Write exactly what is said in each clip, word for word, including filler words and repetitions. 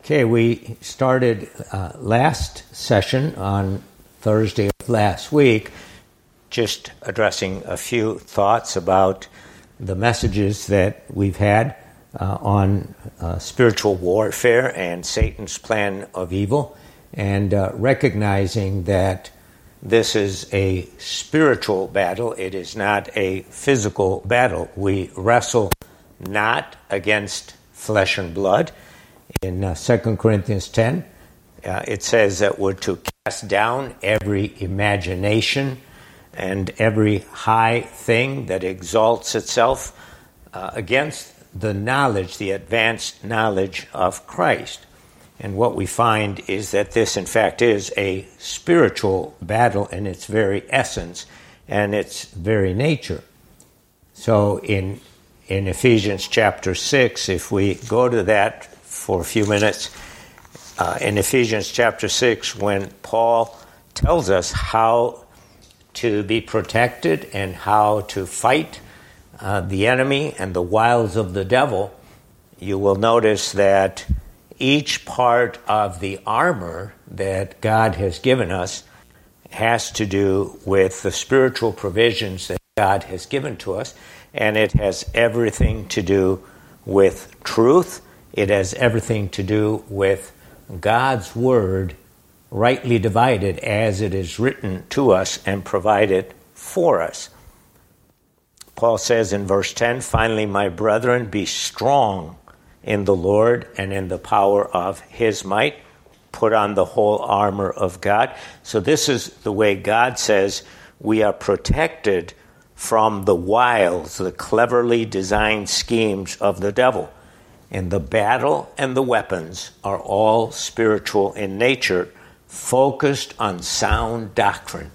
Okay, we started uh, last session on Thursday of last week, just addressing a few thoughts about the messages that we've had uh, on uh, spiritual warfare and Satan's plan of evil, and uh, recognizing that this is a spiritual battle. It is not a physical battle. We wrestle not against flesh and blood. In uh, Second Corinthians ten, uh, it says that we're to cast down every imagination and every high thing that exalts itself uh, against the knowledge, the advanced knowledge of Christ. And what we find is that this, in fact, is a spiritual battle in its very essence and its very nature. So in in Ephesians chapter six, if we go to that for a few minutes, uh, in Ephesians chapter six, when Paul tells us how to be protected and how to fight uh, the enemy and the wiles of the devil, you will notice that each part of the armor that God has given us has to do with the spiritual provisions that God has given to us, and it has everything to do with truth. It has everything to do with God's word rightly divided as it is written to us and provided for us. Paul says in verse ten, "Finally, my brethren, be strong in the Lord and in the power of his might. Put on the whole armor of God." So this is the way God says we are protected from the wiles, the cleverly designed schemes of the devil. And the battle and the weapons are all spiritual in nature, focused on sound doctrine,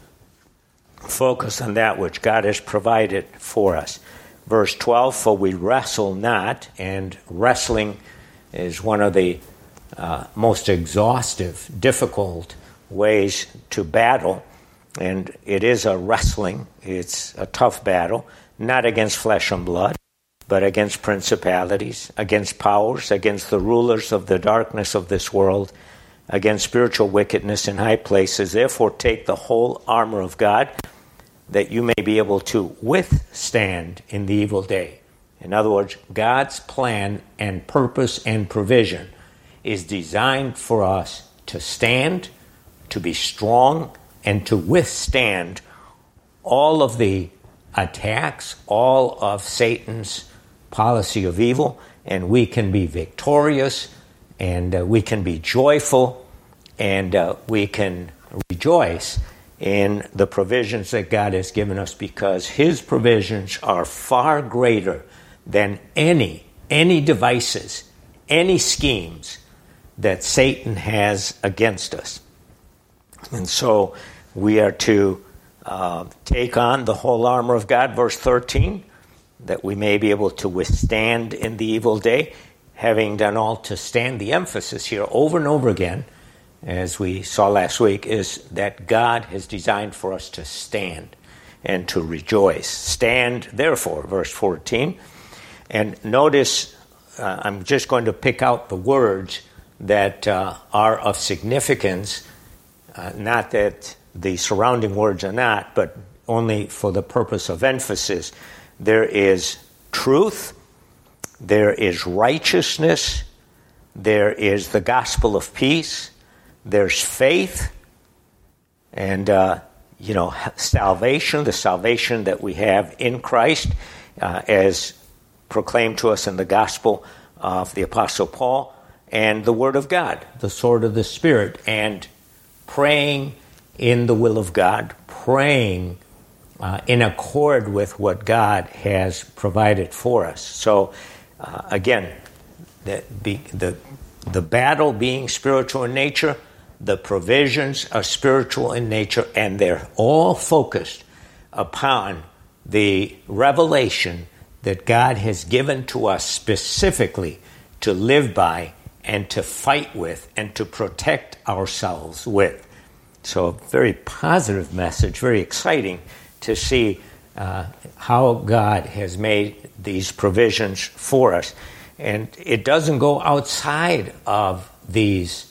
focused on that which God has provided for us. Verse twelve, "For we wrestle not," and wrestling is one of the uh, most exhaustive, difficult ways to battle. And it is a wrestling, it's a tough battle, not against flesh and blood, but against principalities, against powers, against the rulers of the darkness of this world, against spiritual wickedness in high places. Therefore take the whole armor of God, that you may be able to withstand in the evil day. In other words, God's plan and purpose and provision is designed for us to stand, to be strong, and to withstand all of the attacks, all of Satan's policy of evil, and we can be victorious, and uh, we can be joyful, and uh, we can rejoice in the provisions that God has given us, because his provisions are far greater than any, any devices, any schemes that Satan has against us. And so we are to uh, take on the whole armor of God, verse thirteen, that we may be able to withstand in the evil day, having done all to stand. The emphasis here over and over again, as we saw last week, is that God has designed for us to stand and to rejoice. Stand, therefore, verse fourteen. And notice, uh, I'm just going to pick out the words that uh, are of significance, uh, not that the surrounding words are not, but only for the purpose of emphasis. There is truth, there is righteousness, there is the gospel of peace, there's faith, and, uh, you know, salvation, the salvation that we have in Christ, uh, as proclaimed to us in the gospel of the Apostle Paul, and the Word of God, the sword of the Spirit, and praying in the will of God, praying uh, in accord with what God has provided for us. So, uh, again, the, the, the battle being spiritual in nature, the provisions are spiritual in nature, and they're all focused upon the revelation that God has given to us specifically to live by and to fight with and to protect ourselves with. So a very positive message, very exciting to see uh, how God has made these provisions for us. And it doesn't go outside of these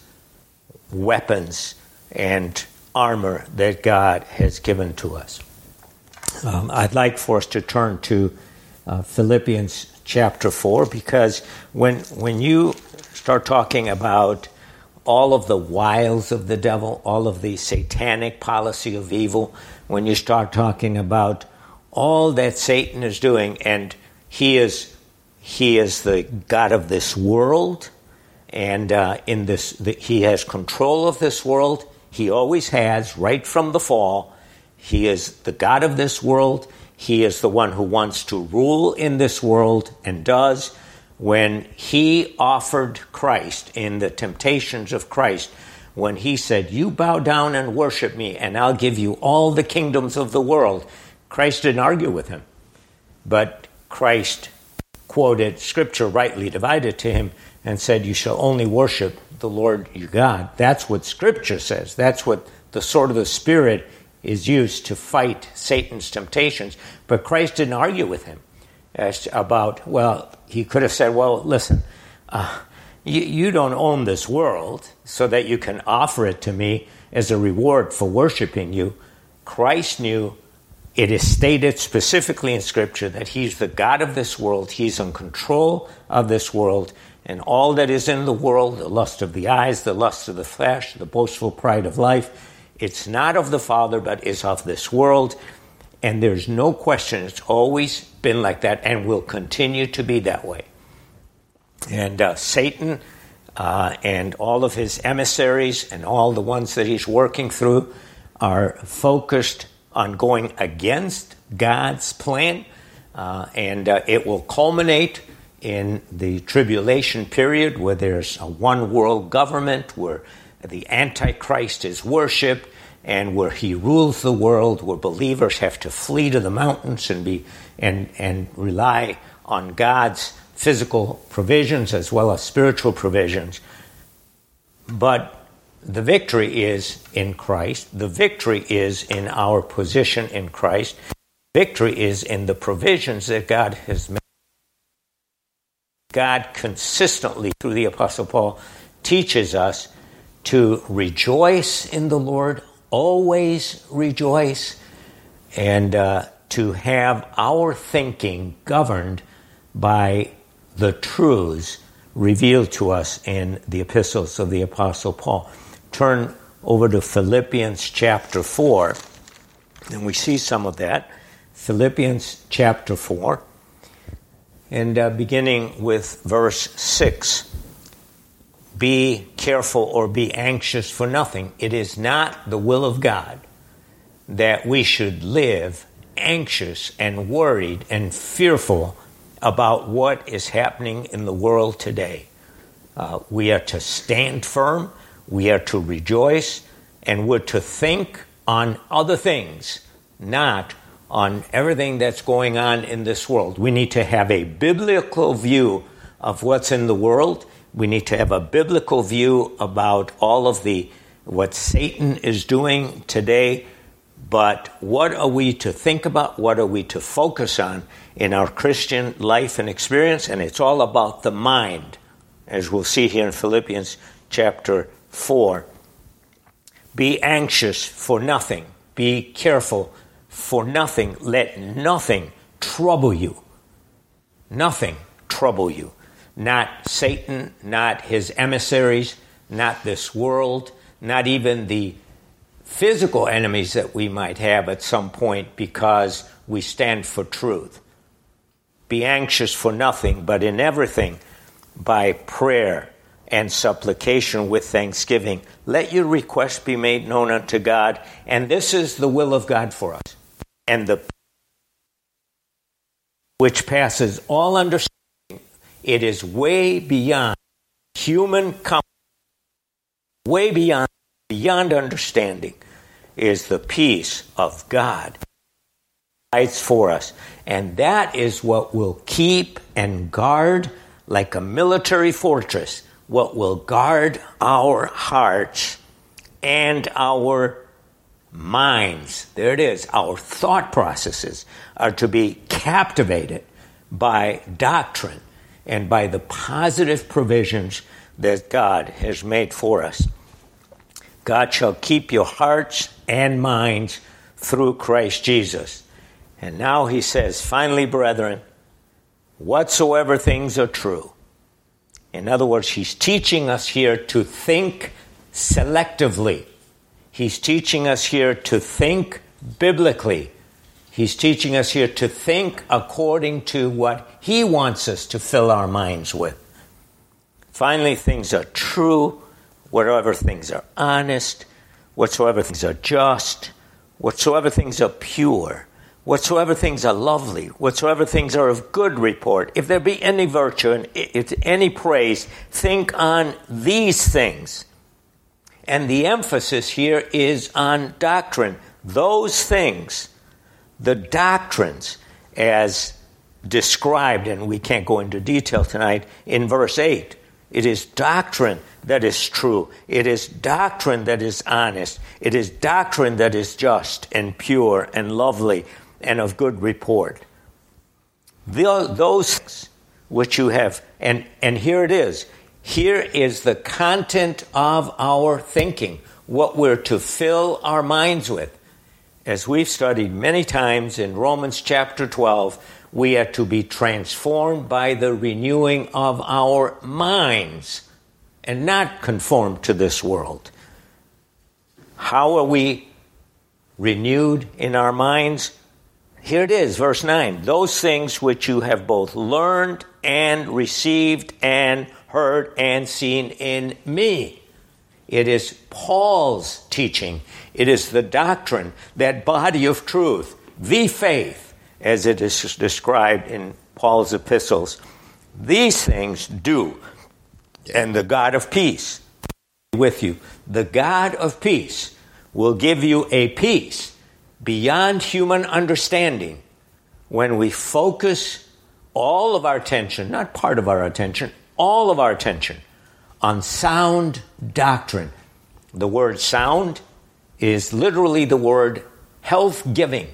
weapons and armor that God has given to us. Um, I'd like for us to turn to uh, Philippians chapter four, because when when you start talking about all of the wiles of the devil, all of the satanic policy of evil, when you start talking about all that Satan is doing, and he is he is the god of this world, and uh, in this the, he has control of this world. He always has, right from the fall. He is the god of this world. He is the one who wants to rule in this world and does. When he offered Christ in the temptations of Christ, when he said, "You bow down and worship me, and I'll give you all the kingdoms of the world," Christ didn't argue with him. But Christ quoted Scripture, rightly divided, to him and said, "You shall only worship the Lord your God." That's what Scripture says. That's what the sword of the Spirit is used to fight Satan's temptations. But Christ didn't argue with him as about, well, he could have said, well, listen, uh, you, you don't own this world so that you can offer it to me as a reward for worshiping you. Christ knew, it is stated specifically in Scripture, that he's the God of this world. He's in control of this world, and all that is in the world, the lust of the eyes, the lust of the flesh, the boastful pride of life, it's not of the Father, but is of this world. And there's no question, it's always been like that and will continue to be that way. And uh, Satan uh, and all of his emissaries and all the ones that he's working through are focused on going against God's plan. Uh, and uh, it will culminate in the tribulation period, where there's a one world government, where the Antichrist is worshipped, and where he rules the world, where believers have to flee to the mountains and be and and rely on God's physical provisions as well as spiritual provisions. But the victory is in Christ. The victory is in our position in Christ. Victory is in the provisions that God has made. God consistently, through the Apostle Paul, teaches us to rejoice in the Lord, always rejoice, and uh, to have our thinking governed by the truths revealed to us in the epistles of the Apostle Paul. Turn over to Philippians chapter four, and we see some of that. Philippians chapter four, and uh, beginning with verse six. Be careful or be anxious for nothing. It is not the will of God that we should live anxious and worried and fearful about what is happening in the world today. Uh, we are to stand firm, we are to rejoice, and we're to think on other things, not on everything that's going on in this world. We need to have a biblical view of what's in the world. We need to have a biblical view about all of the what Satan is doing today. But what are we to think about? What are we to focus on in our Christian life and experience? And it's all about the mind, as we'll see here in Philippians chapter four. Be anxious for nothing. Be careful for nothing. Let nothing trouble you. Nothing trouble you. Not Satan, not his emissaries, not this world, not even the physical enemies that we might have at some point, because we stand for truth. Be anxious for nothing, but in everything, by prayer and supplication with thanksgiving, let your requests be made known unto God. And this is the will of God for us. And the which passes all understanding. It is way beyond human comfort, way beyond, beyond understanding, is the peace of God fights for us. And that is what will keep and guard, like a military fortress, what will guard our hearts and our minds. There it is. Our thought processes are to be captivated by doctrine and by the positive provisions that God has made for us. God shall keep your hearts and minds through Christ Jesus. And now he says, finally, brethren, whatsoever things are true. In other words, he's teaching us here to think selectively. He's teaching us here to think biblically. He's teaching us here to think according to what he wants us to fill our minds with. Finally, things are true, whatever things are honest, whatsoever things are just, whatsoever things are pure, whatsoever things are lovely, whatsoever things are of good report, if there be any virtue and if any praise, think on these things. And the emphasis here is on doctrine. Those things, the doctrines as described, and we can't go into detail tonight, in verse eight. It is doctrine that is true. It is doctrine that is honest. It is doctrine that is just and pure and lovely and of good report. The, those things which you have, and, and here it is. Here is the content of our thinking, what we're to fill our minds with. As we've studied many times in Romans chapter twelve, we are to be transformed by the renewing of our minds and not conformed to this world. How are we renewed in our minds? Here it is, verse nine. Those things which you have both learned and received and heard and seen in me. It is Paul's teaching. It is the doctrine, that body of truth, the faith, as it is described in Paul's epistles. These things do, and the God of peace with you. The God of peace will give you a peace beyond human understanding when we focus all of our attention, not part of our attention, all of our attention on sound doctrine. The word sound is literally the word health-giving.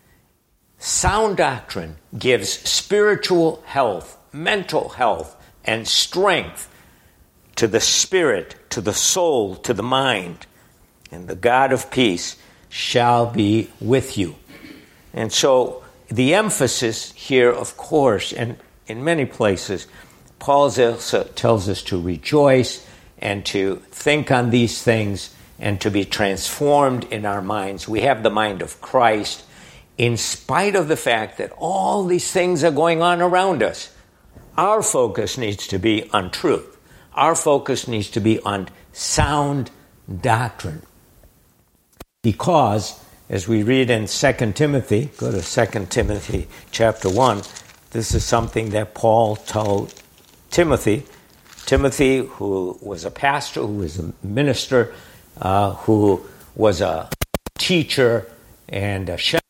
Sound doctrine gives spiritual health, mental health, and strength to the spirit, to the soul, to the mind. And the God of peace shall be with you. And so the emphasis here, of course, and in many places, Paul also tells us to rejoice and to think on these things and to be transformed in our minds. We have the mind of Christ in spite of the fact that all these things are going on around us. Our focus needs to be on truth. Our focus needs to be on sound doctrine. Because, as we read in Second Timothy, go to Second Timothy chapter one, this is something that Paul told Timothy. Timothy, who was a pastor, who was a minister, uh, who was a teacher and a shepherd.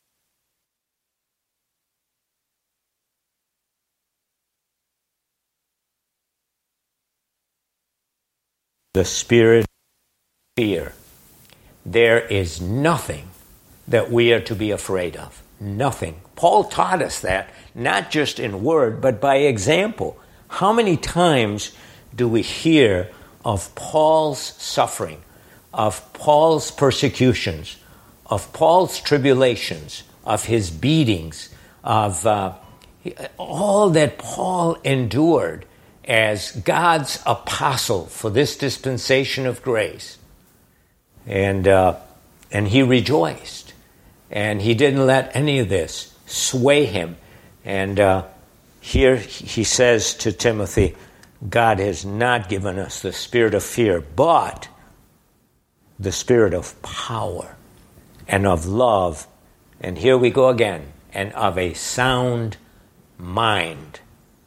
The spirit of fear. There is nothing that we are to be afraid of. Nothing. Paul taught us that, not just in word, but by example. How many times do we hear of Paul's suffering, of Paul's persecutions, of Paul's tribulations, of his beatings, of uh, all that Paul endured as God's apostle for this dispensation of grace? And uh, and he rejoiced, and he didn't let any of this sway him. And uh, here he says to Timothy, God has not given us the spirit of fear, but the spirit of power and of love. And here we go again, and of a sound mind.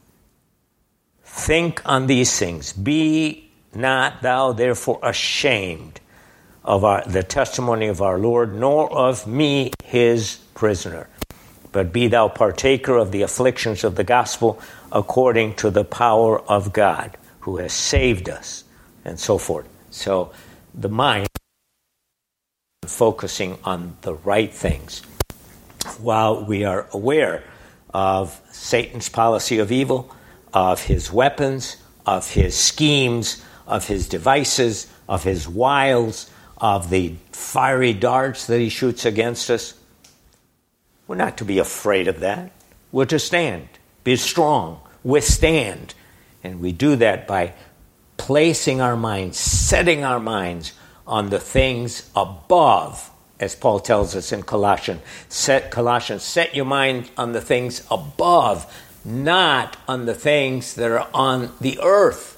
Think on these things. Be not thou therefore ashamed of our, the testimony of our Lord, nor of me his prisoner. But be thou partaker of the afflictions of the gospel according to the power of God, who has saved us, and so forth. So the mind focusing on the right things, while we are aware of Satan's policy of evil, of his weapons, of his schemes, of his devices, of his wiles, of the fiery darts that he shoots against us. We're not to be afraid of that. We're to stand, be strong, withstand. And we do that by placing our minds, setting our minds on the things above, as Paul tells us in Colossians. Set, Colossians, set your mind on the things above, not on the things that are on the earth.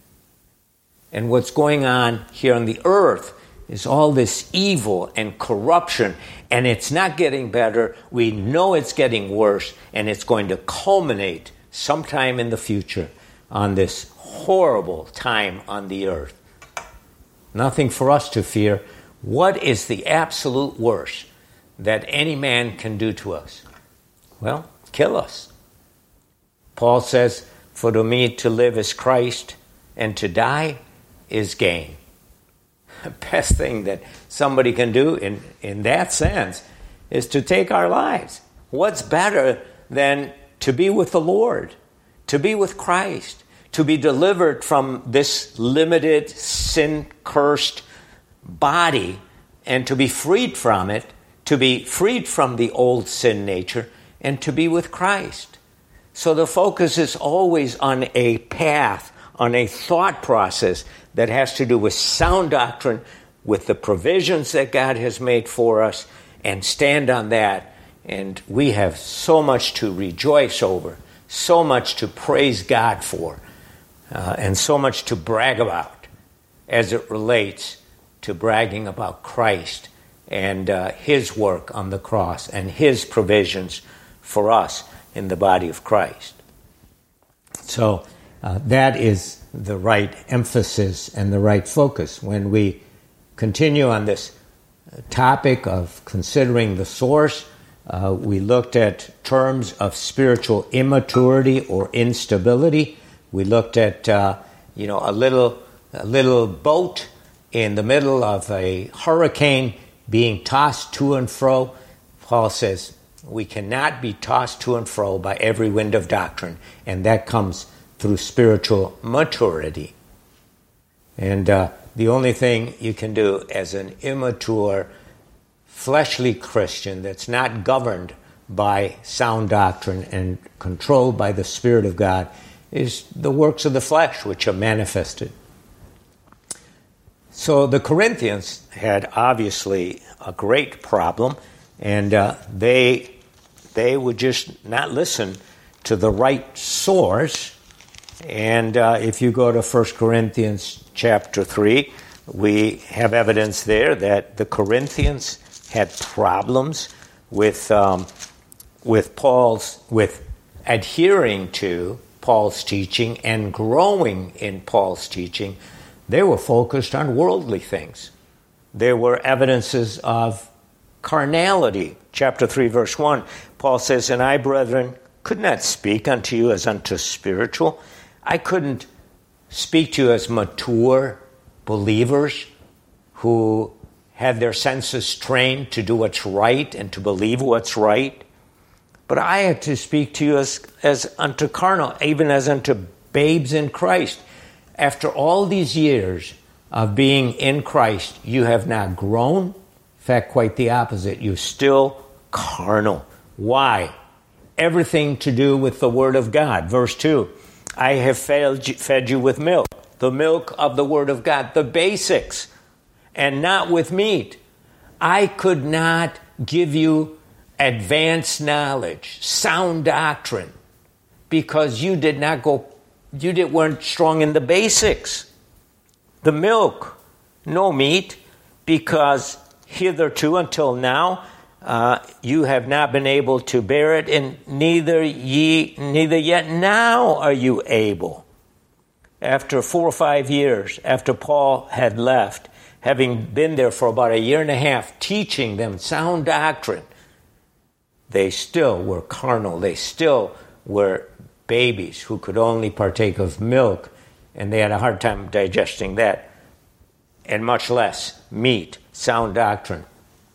And what's going on here on the earth is all this evil and corruption, and it's not getting better. We know it's getting worse, and it's going to culminate sometime in the future on this horrible time on the earth. Nothing for us to fear. What is the absolute worst that any man can do to us? Well, kill us. Paul says, for to me to live is Christ, and to die is gain. The best thing that somebody can do in, in that sense is to take our lives. What's better than to be with the Lord, to be with Christ, to be delivered from this limited, sin-cursed body, and to be freed from it, to be freed from the old sin nature, and to be with Christ. So the focus is always on a path, on a thought process that has to do with sound doctrine, with the provisions that God has made for us, and stand on that. And we have so much to rejoice over, so much to praise God for, uh, and so much to brag about as it relates to bragging about Christ and uh, his work on the cross and his provisions for us in the body of Christ. So uh, that is the right emphasis and the right focus. When we continue on this topic of considering the source, uh, we looked at terms of spiritual immaturity or instability. We looked at uh, you know a little a little boat in the middle of a hurricane being tossed to and fro. Paul says we cannot be tossed to and fro by every wind of doctrine, and that comes through spiritual maturity. And uh, the only thing you can do as an immature, fleshly Christian that's not governed by sound doctrine and controlled by the Spirit of God is the works of the flesh which are manifested. So the Corinthians had obviously a great problem, and uh, they they would just not listen to the right source. And uh, if you go to First Corinthians chapter three, we have evidence there that the Corinthians had problems with um, with Paul's with adhering to Paul's teaching and growing in Paul's teaching. They were focused on worldly things. There were evidences of carnality. Chapter three, verse one, Paul says, "And I, brethren, could not speak unto you as unto spiritual." I couldn't speak to you as mature believers who had their senses trained to do what's right and to believe what's right. But I had to speak to you as, as unto carnal, even as unto babes in Christ. After all these years of being in Christ, you have not grown. In fact, quite the opposite. You're still carnal. Why? Everything to do with the Word of God. Verse two, I have fed you with milk, the milk of the Word of God, the basics, and not with meat. I could not give you advanced knowledge, sound doctrine, because you did not go, you did, weren't strong in the basics. The milk, no meat, because hitherto until now, uh, you have not been able to bear it, and neither ye, neither yet now are you able. After four or five years, after Paul had left, having been there for about a year and a half, teaching them sound doctrine, they still were carnal. They still were babies who could only partake of milk, and they had a hard time digesting that, and much less meat, sound doctrine.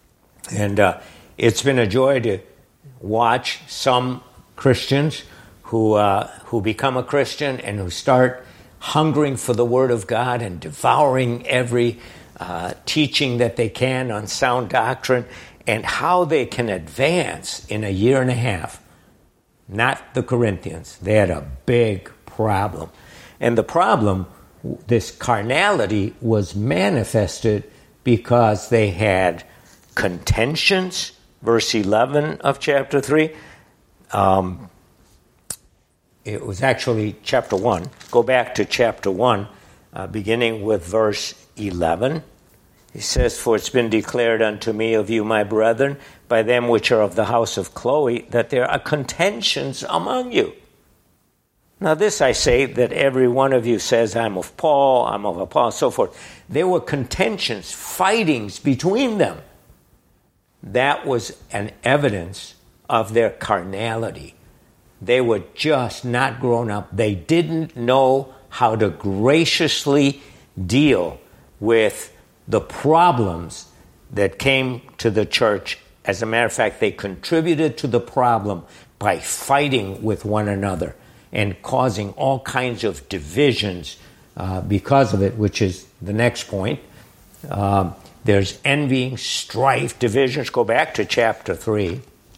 And uh, it's been a joy to watch some Christians who uh, who become a Christian and who start hungering for the Word of God and devouring every uh, teaching that they can on sound doctrine, and how they can advance in a year and a half. Not the Corinthians. They had a big problem. And the problem, this carnality, was manifested because they had contentions, verse eleven of chapter three. Um, it was actually chapter one. Go back to chapter one, uh, beginning with verse eleven. He says, "For it's been declared unto me of you, my brethren, by them which are of the house of Chloe, that there are contentions among you. Now this I say, that every one of you says, I'm of Paul, I'm of Apollos," so forth. There were contentions, fightings between them. That was an evidence of their carnality. They were just not grown up. They didn't know how to graciously deal with the problems that came to the church. As a matter of fact, they contributed to the problem by fighting with one another and causing all kinds of divisions uh, because of it, which is the next point. Um, there's envying, strife, divisions. Go back to chapter three.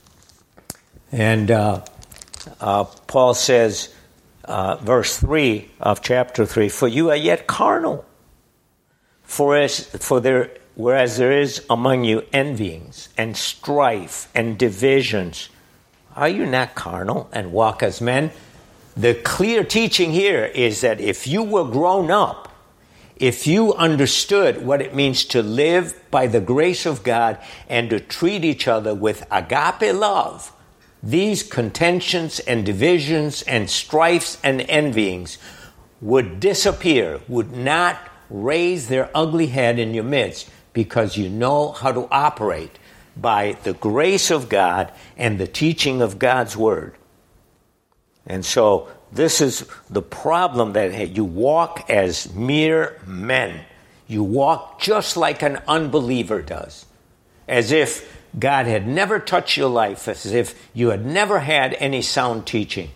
And uh, uh, Paul says, uh, verse three of chapter three, "For you are yet carnal. For as, for there, whereas there is among you envyings and strife and divisions, are you not carnal and walk as men?" The clear teaching here is that if you were grown up, if you understood what it means to live by the grace of God and to treat each other with agape love, these contentions and divisions and strifes and envyings would disappear, would not raise their ugly head in your midst, because you know how to operate by the grace of God and the teaching of God's Word. And so this is the problem, that hey, you walk as mere men. You walk just like an unbeliever does, as if God had never touched your life, as if you had never had any sound teaching.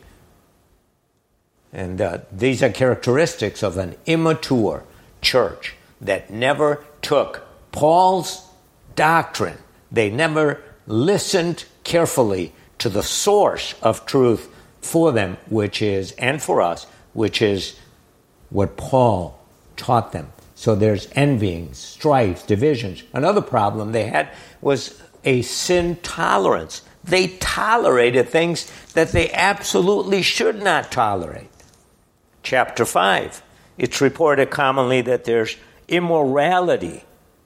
And uh, these are characteristics of an immature church that never took Paul's doctrine. They never listened carefully to the source of truth for them, which is, and for us, which is what Paul taught them. So there's envying, strife, divisions. Another problem they had was a sin tolerance. They tolerated things that they absolutely should not tolerate. Chapter five. It's reported commonly that there's immorality,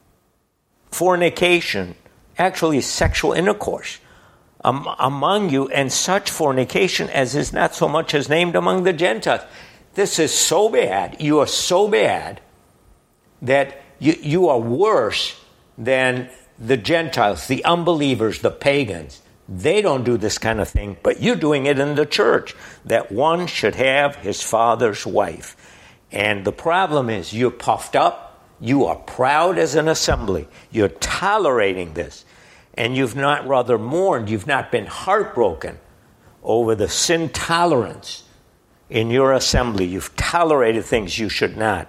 fornication, actually sexual intercourse um, among you, and such fornication as is not so much as named among the Gentiles. This is so bad. You are so bad that you, you are worse than the Gentiles, the unbelievers, the pagans. They don't do this kind of thing, but you're doing it in the church, that one should have his father's wife. And the problem is you're puffed up, you are proud as an assembly, you're tolerating this, and you've not rather mourned, you've not been heartbroken over the sin tolerance in your assembly. You've tolerated things you should not.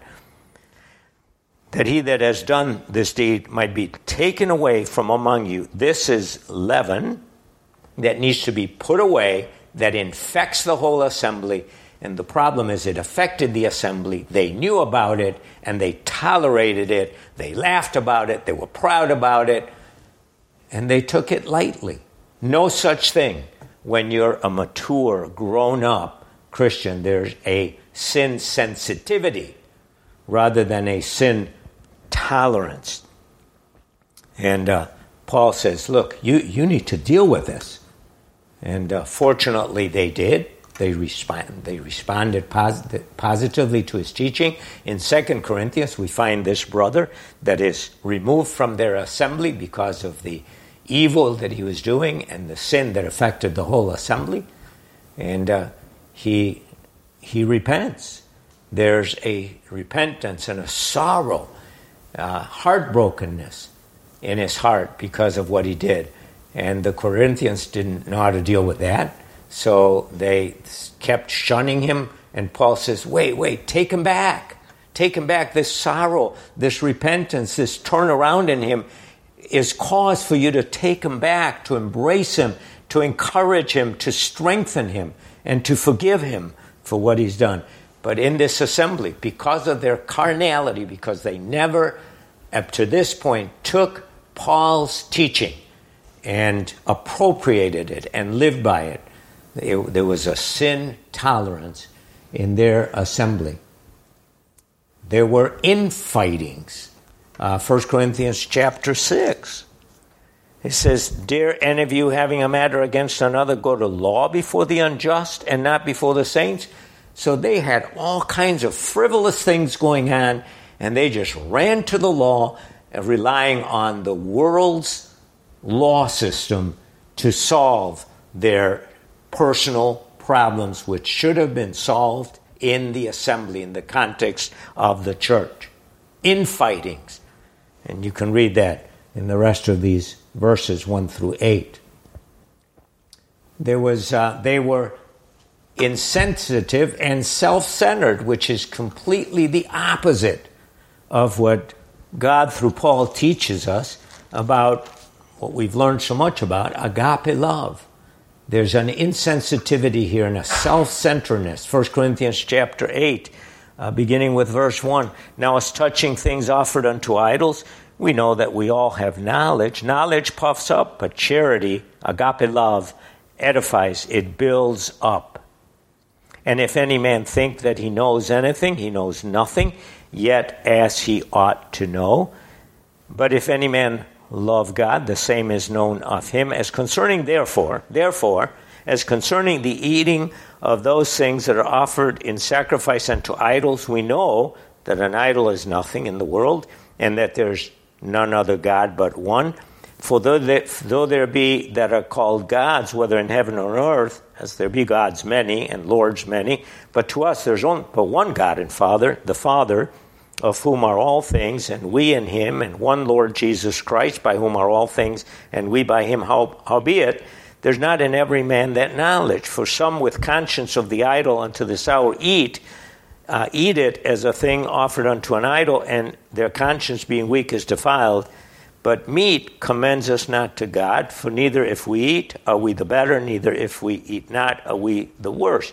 That he that has done this deed might be taken away from among you. This is leaven that needs to be put away, that infects the whole assembly. And the problem is it affected the assembly. They knew about it, and they tolerated it. They laughed about it. They were proud about it. And they took it lightly. No such thing. When you're a mature, grown-up Christian, there's a sin sensitivity rather than a sin tolerance. And uh, Paul says, look, you, you need to deal with this. And uh, fortunately they did. They respond. They responded posit- positively to his teaching. In Second Corinthians, we find this brother that is removed from their assembly because of the evil that he was doing and the sin that affected the whole assembly. And uh, he he repents. There's a repentance and a sorrow, uh, heartbrokenness in his heart because of what he did. And the Corinthians didn't know how to deal with that. So they kept shunning him, and Paul says, wait, wait, take him back. Take him back. This sorrow, this repentance, this turnaround in him is cause for you to take him back, to embrace him, to encourage him, to strengthen him, and to forgive him for what he's done. But in this assembly, because of their carnality, because they never, up to this point, took Paul's teaching and appropriated it and lived by it, it there was a sin tolerance in their assembly. There were infightings. Uh, First Corinthians chapter six. It says, dare any of you having a matter against another go to law before the unjust and not before the saints? So they had all kinds of frivolous things going on, and they just ran to the law, uh, relying on the world's law system to solve their personal problems, which should have been solved in the assembly, in the context of the church. Infightings. And you can read that in the rest of these verses one through eight. There was, uh, they were insensitive and self-centered, which is completely the opposite of what God through Paul teaches us about what we've learned so much about, agape love. There's an insensitivity here and a self-centeredness. First Corinthians chapter eight, uh, beginning with verse one. Now as touching things offered unto idols, we know that we all have knowledge. Knowledge puffs up, but charity, agape love, edifies. It builds up. And if any man think that he knows anything, he knows nothing, yet as he ought to know. But if any man love God, the same is known of him. As concerning therefore, therefore, as concerning the eating of those things that are offered in sacrifice unto idols, we know that an idol is nothing in the world, and that there's none other God but one. For though there, though there be that are called gods, whether in heaven or earth, as there be gods many and lords many, but to us there's only but one God and Father, the Father, of whom are all things, and we in him, and one Lord Jesus Christ, by whom are all things, and we by him. How, howbeit, there's not in every man that knowledge. For some with conscience of the idol unto this hour eat, uh, eat it as a thing offered unto an idol, and their conscience being weak is defiled. But meat commends us not to God, for neither if we eat are we the better, neither if we eat not are we the worse.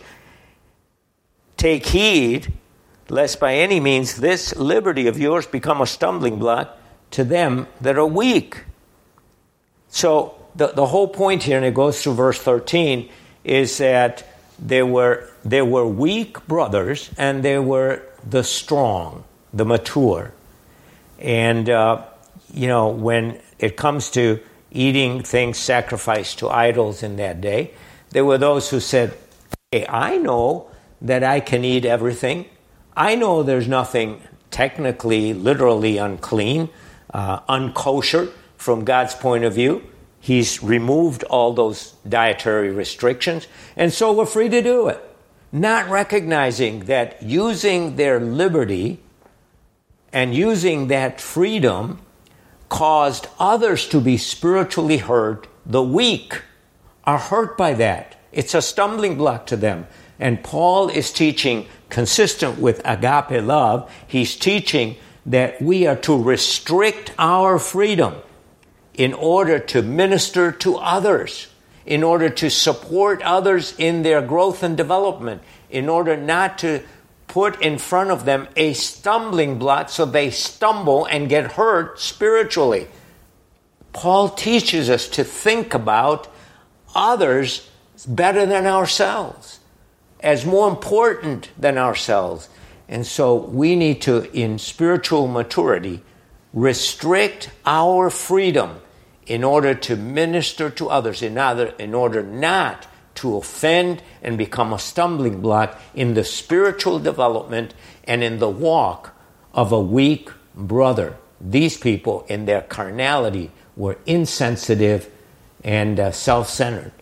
Take heed, lest by any means this liberty of yours become a stumbling block to them that are weak. So the, the whole point here, and it goes through verse thirteen, is that there were there were weak brothers and there were the strong, the mature. And, uh, you know, when it comes to eating things sacrificed to idols in that day, there were those who said, hey, I know that I can eat everything. I know there's nothing technically, literally unclean, uh, unkosher from God's point of view. He's removed all those dietary restrictions, and so we're free to do it. Not recognizing that using their liberty and using that freedom caused others to be spiritually hurt. The weak are hurt by that. It's a stumbling block to them. And Paul is teaching, consistent with agape love, he's teaching that we are to restrict our freedom in order to minister to others, in order to support others in their growth and development, in order not to put in front of them a stumbling block so they stumble and get hurt spiritually. Paul teaches us to think about others better than ourselves, as more important than ourselves. And so we need to, in spiritual maturity, restrict our freedom in order to minister to others, in other, in order not to offend and become a stumbling block in the spiritual development and in the walk of a weak brother. These people, in their carnality, were insensitive and uh, self-centered.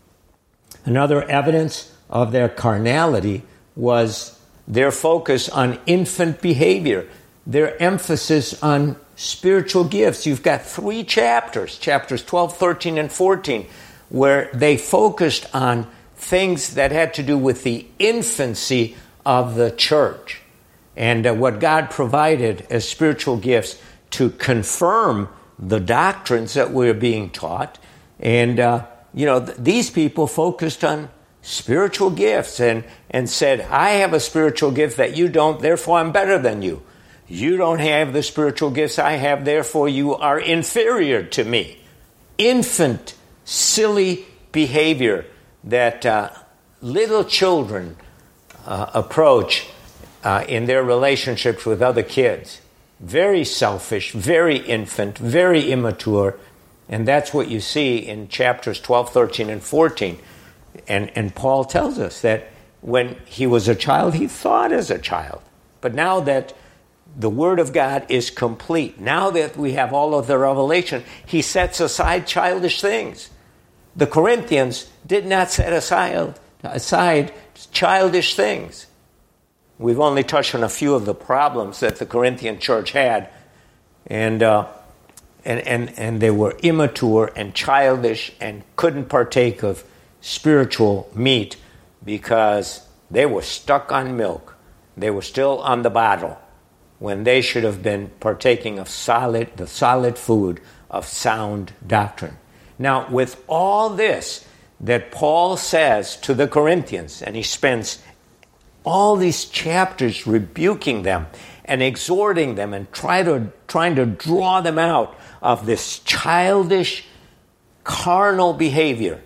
Another evidence of their carnality was their focus on infant behavior, their emphasis on spiritual gifts. You've got three chapters, chapters twelve, thirteen, and fourteen, where they focused on things that had to do with the infancy of the church and uh, what God provided as spiritual gifts to confirm the doctrines that were being taught. And, uh, you know, th- these people focused on spiritual gifts and, and said, I have a spiritual gift that you don't, therefore I'm better than you. You don't have the spiritual gifts I have, therefore you are inferior to me. Infant, silly behavior that uh, little children uh, approach uh, in their relationships with other kids. Very selfish, very infant, very immature. And that's what you see in chapters twelve, thirteen, and fourteen. And, and Paul tells us that when he was a child, he thought as a child. But now that the Word of God is complete, now that we have all of the revelation, he sets aside childish things. The Corinthians did not set aside, aside childish things. We've only touched on a few of the problems that the Corinthian church had. And, uh, and, and, and they were immature and childish and couldn't partake of spiritual meat because they were stuck on milk. They were still on the bottle when they should have been partaking of solid, the solid food of sound doctrine. Now, with all this that Paul says to the Corinthians, and he spends all these chapters rebuking them and exhorting them and try to, trying to draw them out of this childish, carnal behavior.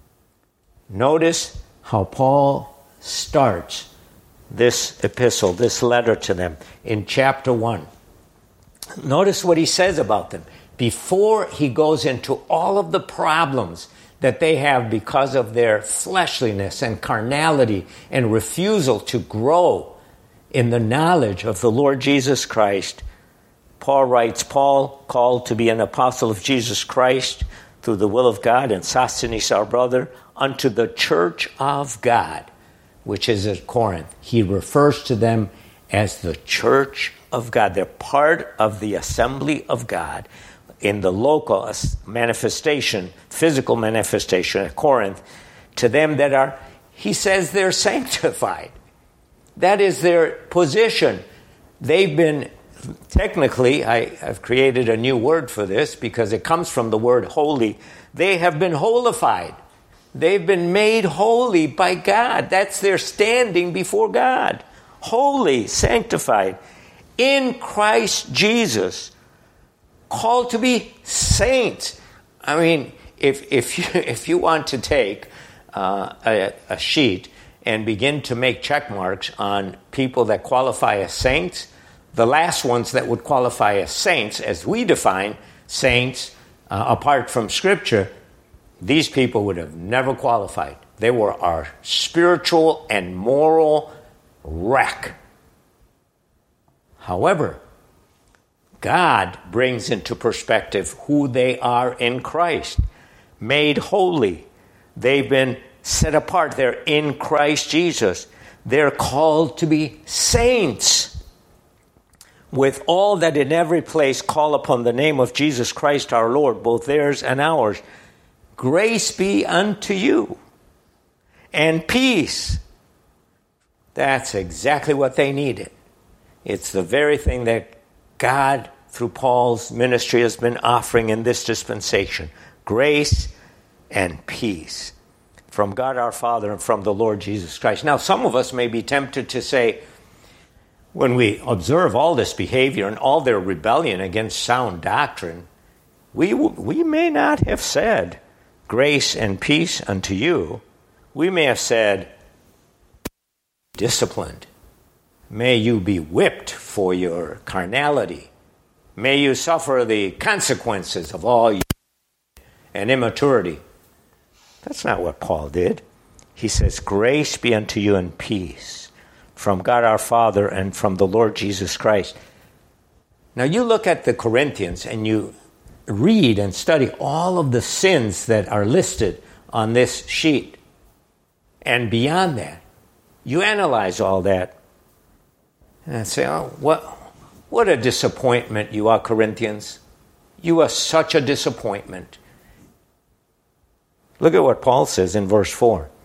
Notice how Paul starts this epistle, this letter to them in chapter one. Notice what he says about them before he goes into all of the problems that they have because of their fleshliness and carnality and refusal to grow in the knowledge of the Lord Jesus Christ. Paul writes, Paul, called to be an apostle of Jesus Christ through the will of God, and Sosthenes our brother, unto the church of God, which is at Corinth. He refers to them as the church of God. They're part of the assembly of God in the local manifestation, physical manifestation at Corinth. To them that are, he says, they're sanctified. That is their position. They've been, technically, I, I've created a new word for this because it comes from the word holy. They have been holified. They've been made holy by God. That's their standing before God. Holy, sanctified, in Christ Jesus, called to be saints. I mean, if if you if you want to take uh, a, a sheet and begin to make check marks on people that qualify as saints, the last ones that would qualify as saints, as we define saints, uh, apart from Scripture, these people would have never qualified. They were our spiritual and moral wreck. However, God brings into perspective who they are in Christ. Made holy. They've been set apart. They're in Christ Jesus. They're called to be saints. With all that in every place call upon the name of Jesus Christ our Lord, both theirs and ours. Grace be unto you, and peace. That's exactly what they needed. It's the very thing that God, through Paul's ministry, has been offering in this dispensation. Grace and peace from God our Father and from the Lord Jesus Christ. Now, some of us may be tempted to say, when we observe all this behavior and all their rebellion against sound doctrine, we we may not have said, grace and peace unto you. We may have said, disciplined. May you be whipped for your carnality. May you suffer the consequences of all your and immaturity. That's not what Paul did. He says, grace be unto you and peace from God our Father and from the Lord Jesus Christ. Now you look at the Corinthians and you read and study all of the sins that are listed on this sheet. And beyond that, you analyze all that and say, oh, what, what a disappointment you are, Corinthians. You are such a disappointment. Look at what Paul says in verse four.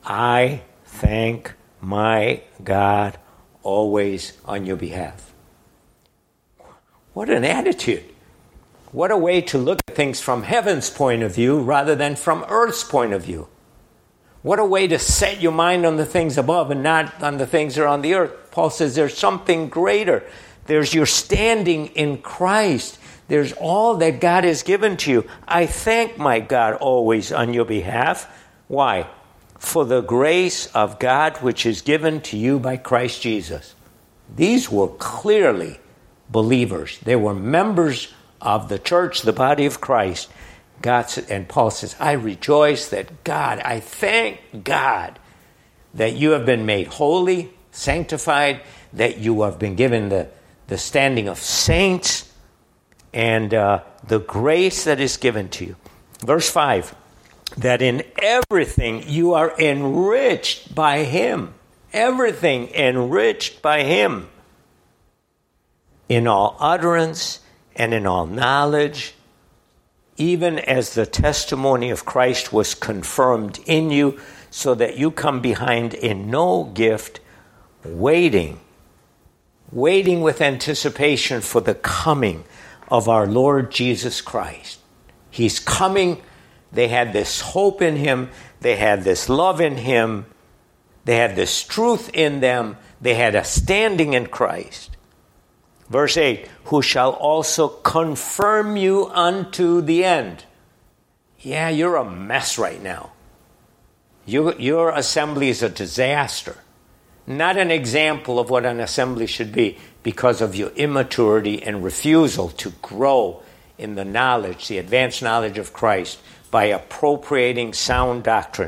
I thank my God always on your behalf. What an attitude. What a way to look at things from heaven's point of view rather than from earth's point of view. What a way to set your mind on the things above and not on the things that are on the earth. Paul says there's something greater. There's your standing in Christ. There's all that God has given to you. I thank my God always on your behalf. Why? For the grace of God which is given to you by Christ Jesus. These were clearly believers. They were members of the church, the body of Christ. God, and Paul says, I rejoice that God, I thank God that you have been made holy, sanctified, that you have been given the, the standing of saints, and uh, the grace that is given to you. Verse five, that in everything you are enriched by him. Everything enriched by him. In all utterance and in all knowledge, even as the testimony of Christ was confirmed in you, so that you come behind in no gift, waiting, waiting with anticipation for the coming of our Lord Jesus Christ. He's coming. They had this hope in him. They had this love in him. They had this truth in them. They had a standing in Christ. Verse eight, who shall also confirm you unto the end. Yeah, you're a mess right now. You, your assembly is a disaster. Not an example of what an assembly should be because of your immaturity and refusal to grow in the knowledge, the advanced knowledge of Christ by appropriating sound doctrine.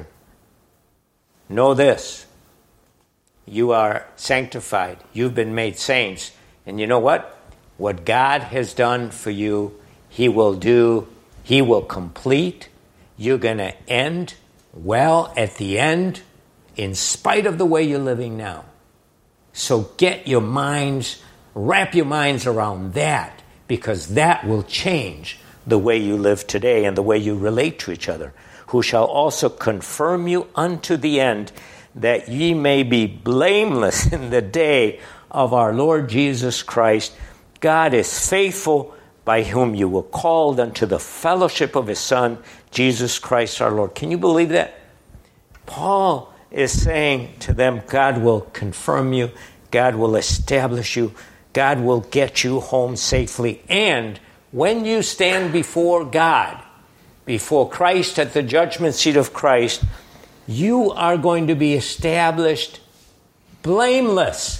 Know this. You are sanctified. You've been made saints. And you know what? What God has done for you, he will do, he will complete. You're going to end well at the end, in spite of the way you're living now. So get your minds, wrap your minds around that, because that will change the way you live today and the way you relate to each other. Who shall also confirm you unto the end, that ye may be blameless in the day of our Lord Jesus Christ. God is faithful, by whom you were called unto the fellowship of his Son, Jesus Christ our Lord. Can you believe that? Paul is saying to them, God will confirm you, God will establish you, God will get you home safely. And when you stand before God, before Christ at the judgment seat of Christ, you are going to be established blameless.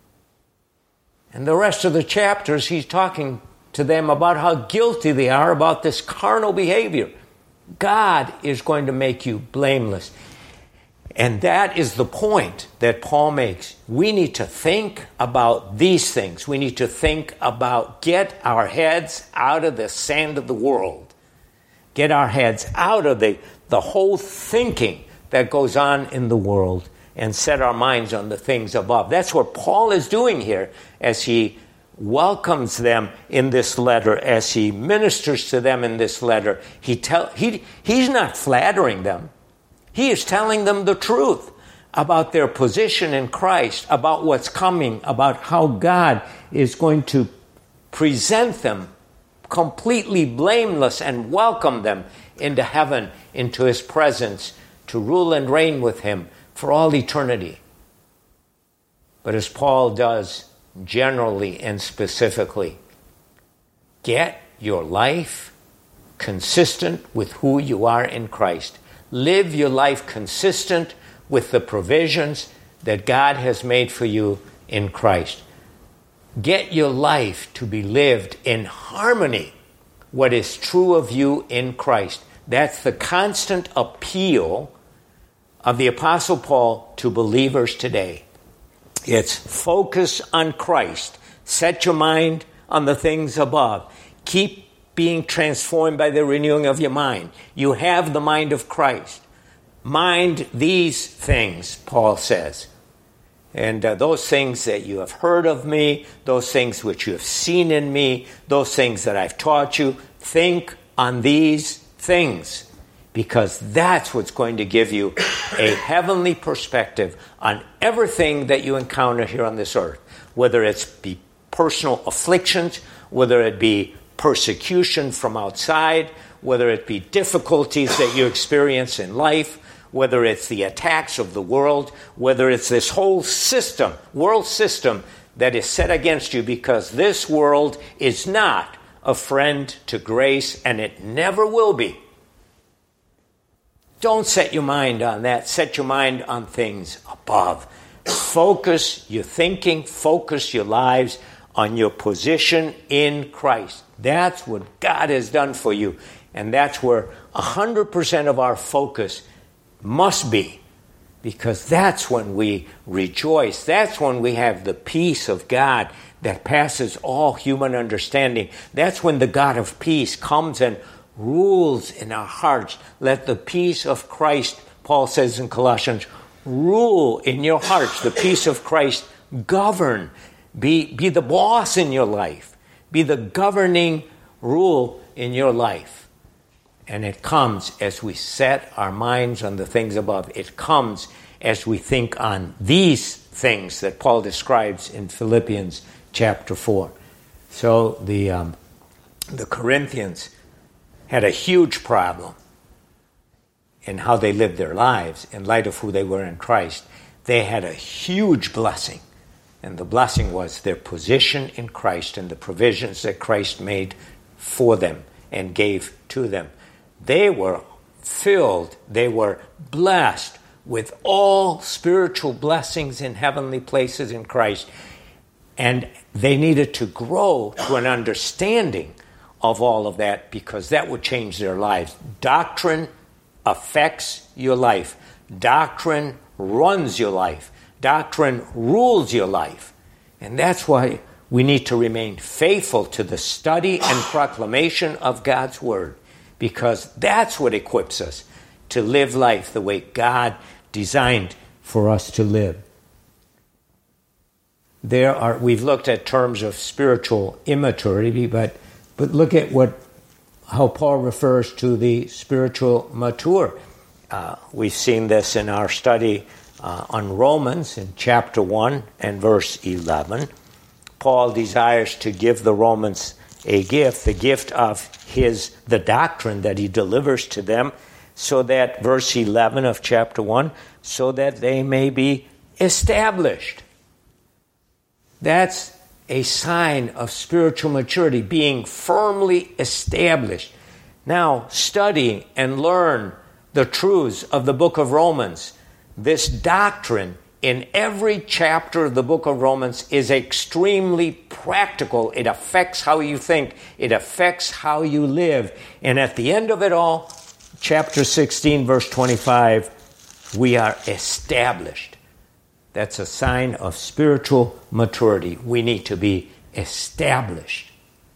And the rest of the chapters, he's talking to them about how guilty they are about this carnal behavior. God is going to make you blameless. And that is the point that Paul makes. We need to think about these things. We need to think about, get our heads out of the sand of the world. Get our heads out of the, the whole thinking that goes on in the world, and set our minds on the things above. That's what Paul is doing here as he welcomes them in this letter, as he ministers to them in this letter. He tell he he's not flattering them. He is telling them the truth about their position in Christ, about what's coming, about how God is going to present them completely blameless and welcome them into heaven, into his presence, to rule and reign with him for all eternity. But as Paul does generally and specifically, get your life consistent with who you are in Christ. Live your life consistent with the provisions that God has made for you in Christ. Get your life to be lived in harmony, what is true of you in Christ. That's the constant appeal of the Apostle Paul to believers today. It's focus on Christ. Set your mind on the things above. Keep being transformed by the renewing of your mind. You have the mind of Christ. Mind these things, Paul says. And uh, those things that you have heard of me, those things which you have seen in me, those things that I've taught you, think on these things. because that's what's going to give you a heavenly perspective on everything that you encounter here on this earth, whether it's be personal afflictions, whether it be persecution from outside, whether it be difficulties that you experience in life, whether it's the attacks of the world, whether it's this whole system, world system that is set against you, because this world is not a friend to grace, and it never will be. Don't set your mind on that. Set your mind on things above. Focus your thinking, focus your lives on your position in Christ. That's what God has done for you. And that's where one hundred percent of our focus must be, because that's when we rejoice. That's when we have the peace of God that passes all human understanding. That's when the God of peace comes and rules in our hearts. Let the peace of Christ, Paul says in Colossians, rule in your hearts. The peace of Christ govern. Be, be the boss in your life. Be the governing rule in your life. And it comes as we set our minds on the things above. It comes as we think on these things that Paul describes in Philippians chapter four. So the um, the Corinthians had a huge problem in how they lived their lives in light of who they were in Christ. They had a huge blessing, and the blessing was their position in Christ and the provisions that Christ made for them and gave to them. They were filled, they were blessed with all spiritual blessings in heavenly places in Christ, and they needed to grow to an understanding of all of that, because that would change their lives. Doctrine affects your life. Doctrine runs your life. Doctrine rules your life. And that's why we need to remain faithful to the study and proclamation of God's Word, because that's what equips us to live life the way God designed for us to live. There are, we've looked at terms of spiritual immaturity, but But look at what how Paul refers to the spiritual mature. Uh, we've seen this in our study uh, on Romans in chapter one and verse eleven. Paul desires to give the Romans a gift, the gift of his the doctrine that he delivers to them, so that, verse eleven of chapter one, so that they may be established. That's a sign of spiritual maturity, being firmly established. Now, study and learn the truths of the book of Romans. This doctrine in every chapter of the book of Romans is extremely practical. It affects how you think. It affects how you live. And at the end of it all, chapter sixteen, verse twenty-five, we are established. That's a sign of spiritual maturity. We need to be established.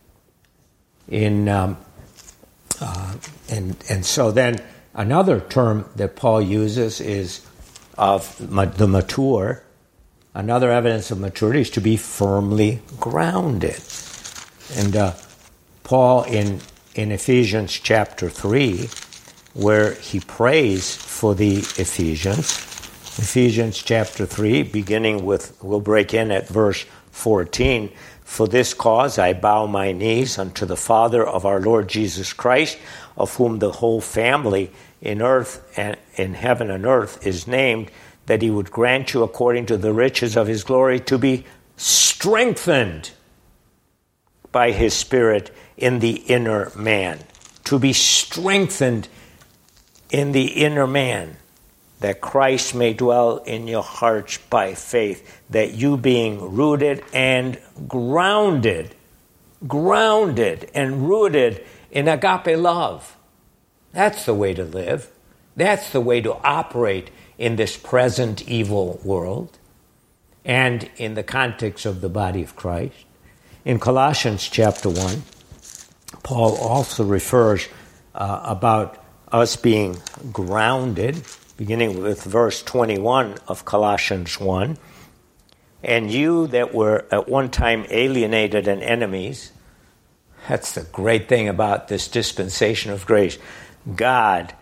In um, uh, and and so then another term that Paul uses is of the mature. Another evidence of maturity is to be firmly grounded. And uh, Paul in in Ephesians chapter three, where he prays for the Ephesians. Ephesians chapter three, beginning with, we'll break in at verse fourteen. For this cause I bow my knees unto the Father of our Lord Jesus Christ, of whom the whole family in earth and in heaven and earth is named, that he would grant you according to the riches of his glory to be strengthened by his Spirit in the inner man. To be strengthened in the inner man, that Christ may dwell in your hearts by faith, that you being rooted and grounded, grounded and rooted in agape love. That's the way to live. That's the way to operate in this present evil world and in the context of the body of Christ. In Colossians chapter one, Paul also refers uh, about us being grounded, beginning with verse twenty-one of Colossians one. And you that were at one time alienated and enemies. That's the great thing about this dispensation of grace. God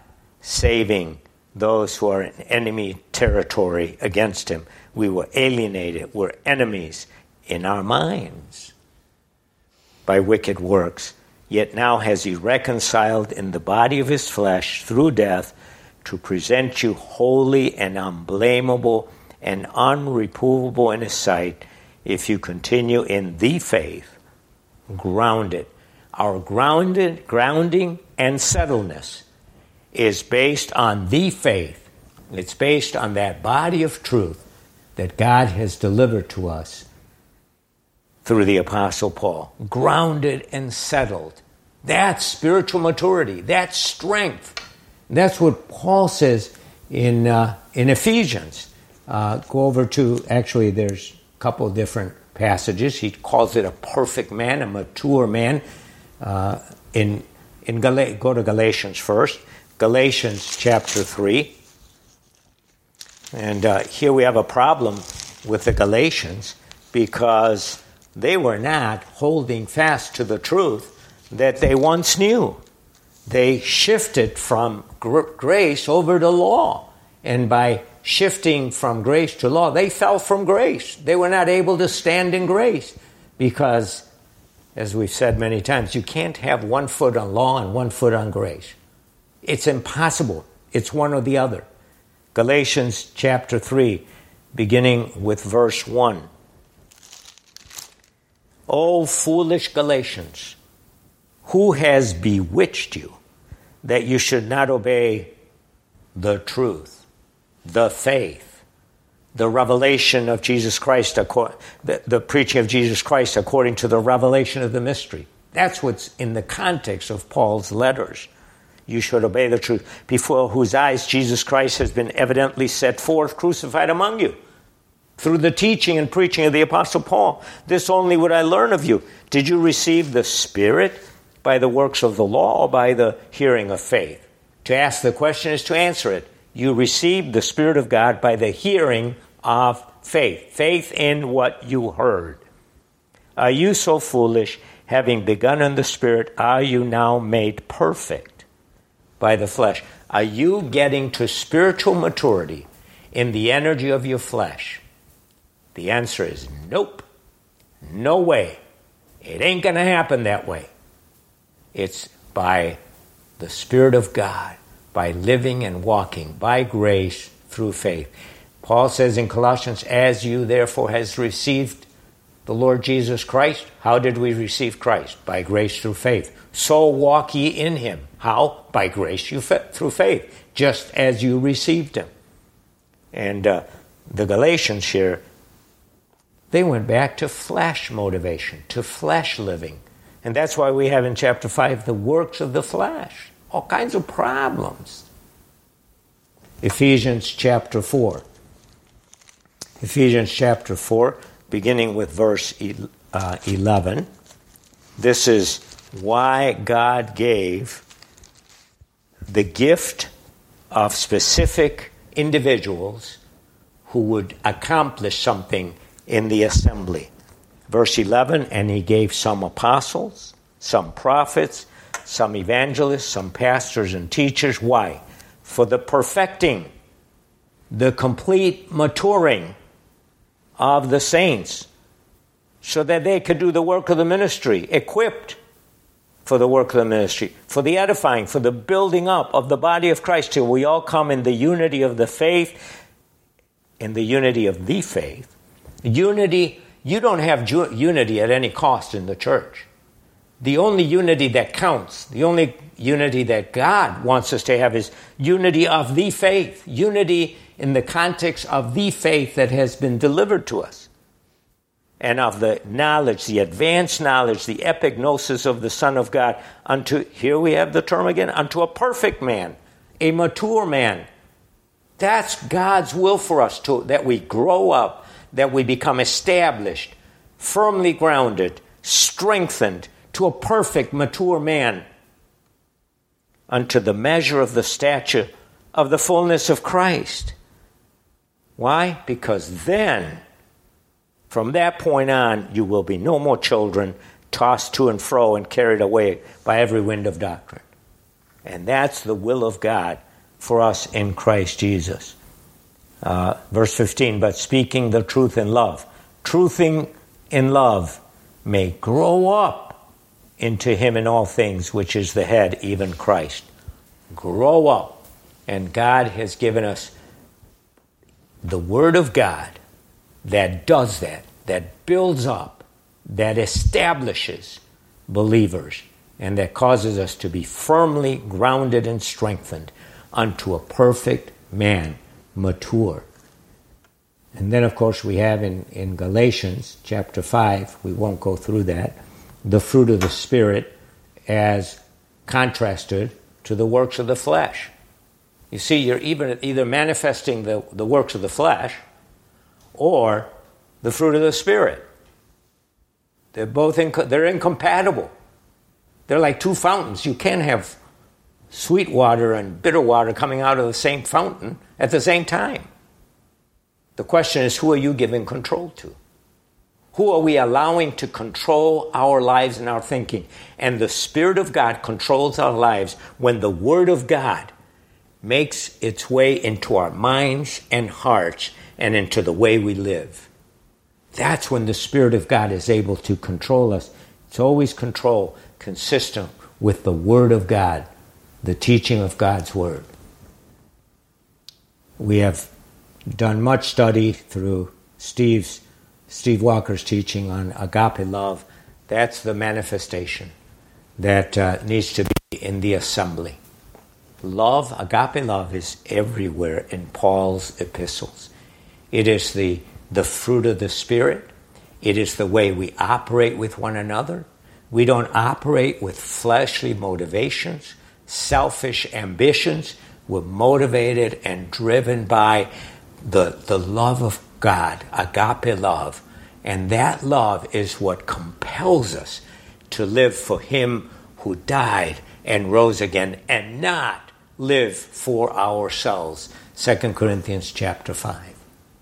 saving those who are in enemy territory against him. We were alienated, we're enemies in our minds by wicked works. Yet now has he reconciled in the body of his flesh through death to present you holy and unblameable and unreprovable in his sight, if you continue in the faith, grounded. Our grounded, grounding and settledness is based on the faith. It's based on that body of truth that God has delivered to us through the Apostle Paul. Grounded and settled. That's spiritual maturity. That's strength. That's what Paul says in uh, in Ephesians. Uh, go over to, actually there's a couple of different passages. He calls it a perfect man, a mature man. Uh, in in Gal- go to Galatians first. Galatians chapter three. And uh, here we have a problem with the Galatians because they were not holding fast to the truth that they once knew. They shifted from gr- grace over to law. And by shifting from grace to law, they fell from grace. They were not able to stand in grace because, as we've said many times, you can't have one foot on law and one foot on grace. It's impossible. It's one or the other. Galatians chapter three, beginning with verse one. O foolish Galatians, who has bewitched you that you should not obey the truth, the faith, the revelation of Jesus Christ, the, the preaching of Jesus Christ according to the revelation of the mystery? That's what's in the context of Paul's letters. You should obey the truth, before whose eyes Jesus Christ has been evidently set forth, crucified among you. Through the teaching and preaching of the Apostle Paul, this only would I learn of you. Did you receive the Spirit by the works of the law or by the hearing of faith? To ask the question is to answer it. You received the Spirit of God by the hearing of faith. Faith in what you heard. Are you so foolish? Having begun in the Spirit, are you now made perfect by the flesh? Are you getting to spiritual maturity in the energy of your flesh? The answer is nope. No way. It ain't going to happen that way. It's by the Spirit of God, by living and walking by grace through faith. Paul says in Colossians, as you therefore has received the Lord Jesus Christ. How did we receive Christ? By grace through faith. So walk ye in him. How? By grace you fa- through faith, just as you received him. And uh, the Galatians here, they went back to flesh motivation, to flesh living. And that's why we have in chapter five the works of the flesh. All kinds of problems. Ephesians chapter four. Ephesians chapter four, beginning with verse eleven. This is why God gave the gift of specific individuals who would accomplish something in the assembly. Verse eleven, and he gave some apostles, some prophets, some evangelists, some pastors and teachers. Why? For the perfecting, the complete maturing of the saints, so that they could do the work of the ministry, equipped for the work of the ministry, for the edifying, for the building up of the body of Christ, till we all come in the unity of the faith, in the unity of the faith. Unity, you don't have ju- unity at any cost in the church. The only unity that counts, the only unity that God wants us to have is unity of the faith, unity in the context of the faith that has been delivered to us, and of the knowledge, the advanced knowledge, the epignosis of the Son of God, unto, here we have the term again, unto a perfect man, a mature man. That's God's will for us, to that we grow up, that we become established, firmly grounded, strengthened to a perfect, mature man, unto the measure of the stature of the fullness of Christ. Why? Because then, from that point on, you will be no more children, tossed to and fro and carried away by every wind of doctrine. And that's the will of God for us in Christ Jesus. Uh, verse fifteen, but speaking the truth in love, truthing in love may grow up into him in all things, which is the head, even Christ. Grow up. And God has given us the Word of God that does that, that builds up, that establishes believers, and that causes us to be firmly grounded and strengthened unto a perfect man, mature. And then, of course, we have in, in Galatians chapter five, we won't go through that, the fruit of the Spirit as contrasted to the works of the flesh. You see, you're even either manifesting the, the works of the flesh or the fruit of the Spirit. They're both inco- they're incompatible. They're like two fountains. You can't have sweet water and bitter water coming out of the same fountain at the same time. The question is, who are you giving control to? Who are we allowing to control our lives and our thinking? And the Spirit of God controls our lives when the Word of God makes its way into our minds and hearts and into the way we live. That's when the Spirit of God is able to control us. It's always control consistent with the Word of God, the teaching of God's Word. We have done much study through Steve's Steve Walker's teaching on agape love. That's the manifestation that uh, needs to be in the assembly. Love, agape love, is everywhere in Paul's epistles. It is the, the fruit of the Spirit. It is the way we operate with one another. We don't operate with fleshly motivations, selfish ambitions. We're motivated and driven by the, the love of God, agape love. And that love is what compels us to live for Him who died and rose again, and not live for ourselves. Second Corinthians chapter five.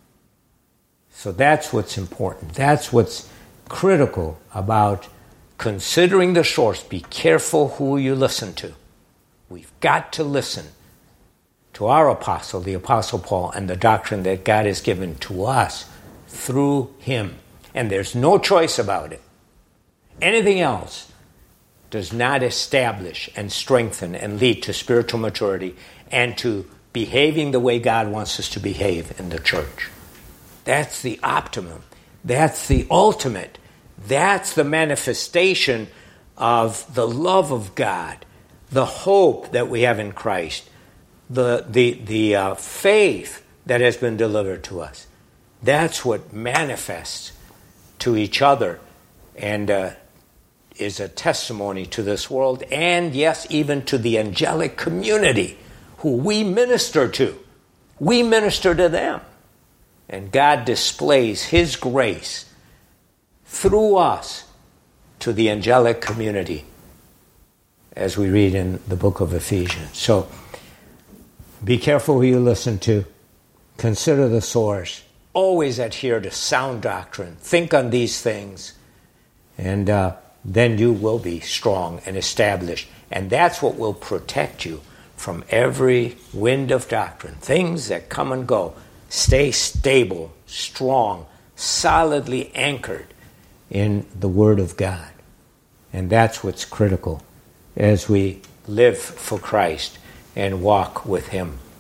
So that's what's important. That's what's critical about considering the source. Be careful who you listen to. We've got to listen to our apostle, the Apostle Paul, and the doctrine that God has given to us through him. And there's no choice about it. Anything else does not establish and strengthen and lead to spiritual maturity and to behaving the way God wants us to behave in the church. That's the optimum. That's the ultimate. That's the manifestation of the love of God, the hope that we have in Christ, the the the uh, faith that has been delivered to us. That's what manifests to each other and uh, is a testimony to this world, and yes, even to the angelic community who we minister to. We minister to them. And God displays His grace through us to the angelic community, as we read in the book of Ephesians. So, be careful who you listen to. Consider the source. Always adhere to sound doctrine. Think on these things. And uh, then you will be strong and established. And that's what will protect you from every wind of doctrine. Things that come and go. Stay stable, strong, solidly anchored in the Word of God. And that's what's critical as we live for Christ and walk with Him.